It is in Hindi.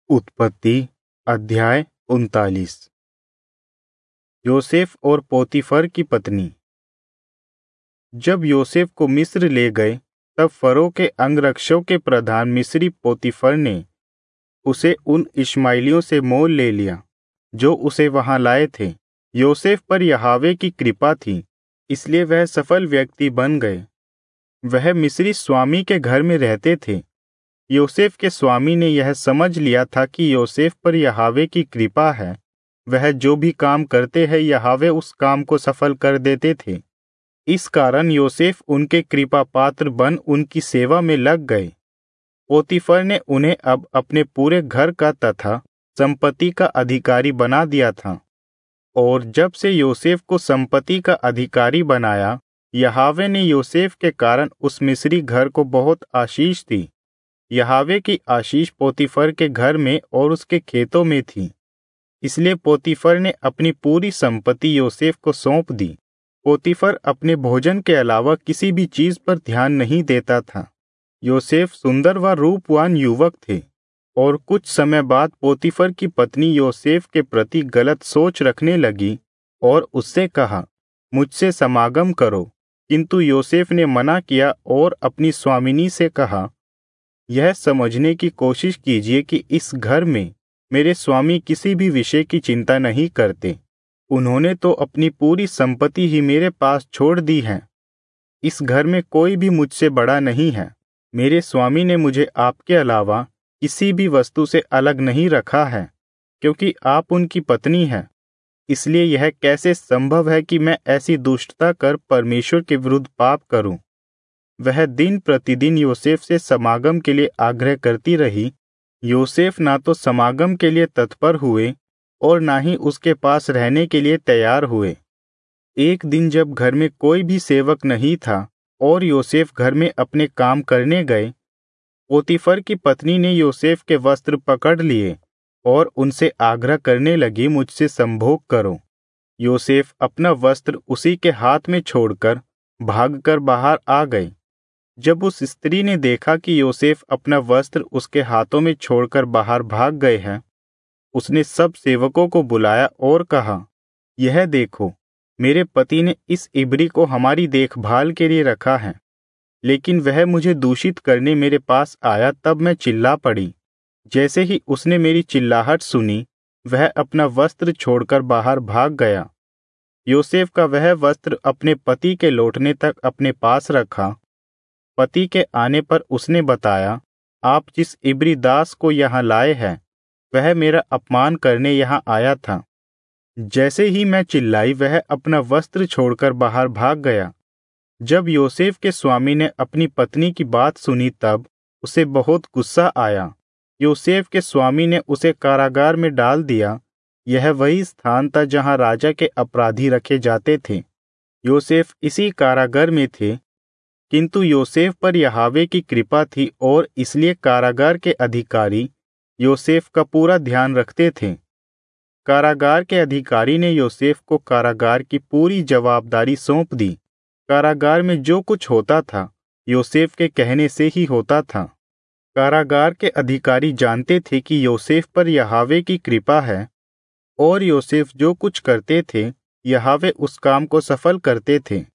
उत्पत्ति अध्याय 39। योसेफ और पोतीफर की पत्नी। जब योसेफ को मिस्र ले गए तब फरो के अंगरक्षकों के प्रधान मिस्री पोतीफर ने उसे उन इश्माएलियों से मोल ले लिया जो उसे वहां लाए थे। योसेफ पर यहोवा की कृपा थी, इसलिए वह सफल व्यक्ति बन गए। वह मिस्री स्वामी के घर में रहते थे। योसेफ के स्वामी ने यह समझ लिया था कि योसेफ पर यहोवा की कृपा है। वह जो भी काम करते हैं यहोवा उस काम को सफल कर देते थे। इस कारण योसेफ उनके कृपा पात्र बन उनकी सेवा में लग गए। पोतीफर ने उन्हें अब अपने पूरे घर का तथा संपत्ति का अधिकारी बना दिया था। और जब से योसेफ को संपत्ति का अधिकारी बनाया, यहोवा ने योसेफ के कारण उस मिस्री घर को बहुत आशीष दी। यहोवा की आशीष पोतीफर के घर में और उसके खेतों में थी। इसलिए पोतीफर ने अपनी पूरी संपत्ति योसेफ को सौंप दी। पोतीफर अपने भोजन के अलावा किसी भी चीज पर ध्यान नहीं देता था। योसेफ सुंदर व रूपवान युवक थे और कुछ समय बाद पोतीफर की पत्नी योसेफ के प्रति गलत सोच रखने लगी और उससे कहा, मुझसे समागम करो। किंतु योसेफ ने मना किया और अपनी स्वामिनी से कहा, यह समझने की कोशिश कीजिए कि इस घर में मेरे स्वामी किसी भी विषय की चिंता नहीं करते। उन्होंने तो अपनी पूरी संपत्ति ही मेरे पास छोड़ दी है। इस घर में कोई भी मुझसे बड़ा नहीं है। मेरे स्वामी ने मुझे आपके अलावा किसी भी वस्तु से अलग नहीं रखा है, क्योंकि आप उनकी पत्नी हैं। इसलिए यह कैसे संभव है कि मैं ऐसी दुष्टता कर परमेश्वर के विरुद्ध पाप करूं। वह दिन प्रतिदिन योसेफ से समागम के लिए आग्रह करती रही। योसेफ ना तो समागम के लिए तत्पर हुए और ना ही उसके पास रहने के लिए तैयार हुए। एक दिन जब घर में कोई भी सेवक नहीं था और योसेफ घर में अपने काम करने गए, पोतीफर की पत्नी ने योसेफ के वस्त्र पकड़ लिए और उनसे आग्रह करने लगी, मुझसे संभोग करो। योसेफ अपना वस्त्र उसी के हाथ में छोड़कर भागकर बाहर आ गए। जब उस स्त्री ने देखा कि योसेफ अपना वस्त्र उसके हाथों में छोड़कर बाहर भाग गए हैं, उसने सब सेवकों को बुलाया और कहा, यह देखो, मेरे पति ने इस इब्री को हमारी देखभाल के लिए रखा है, लेकिन वह मुझे दूषित करने मेरे पास आया तब मैं चिल्ला पड़ी। जैसे ही उसने मेरी चिल्लाहट सुनी, वह अपना वस्त्र छोड़कर बाहर भाग गया। योसेफ का वह वस्त्र अपने पति के लौटने तक अपने पास रखा। पति के आने पर उसने बताया, आप जिस इब्री दास को यहाँ लाए हैं, वह मेरा अपमान करने यहाँ आया था। जैसे ही मैं चिल्लाई, वह अपना वस्त्र छोड़कर बाहर भाग गया। जब योसेफ के स्वामी ने अपनी पत्नी की बात सुनी तब उसे बहुत गुस्सा आया। योसेफ के स्वामी ने उसे कारागार में डाल दिया। यह वही स्थान था जहाँ राजा के अपराधी रखे जाते थे। योसेफ इसी कारागार में थे, किंतु योसेफ पर यहोवा की कृपा थी और इसलिए कारागार के अधिकारी योसेफ का पूरा ध्यान रखते थे। कारागार के अधिकारी ने योसेफ को कारागार की पूरी जवाबदारी सौंप दी। कारागार में जो कुछ होता था, योसेफ के कहने से ही होता था। कारागार के अधिकारी जानते थे कि योसेफ पर यहोवा की कृपा है और योसेफ जो कुछ करते थे, यहोवा उस काम को सफल करते थे।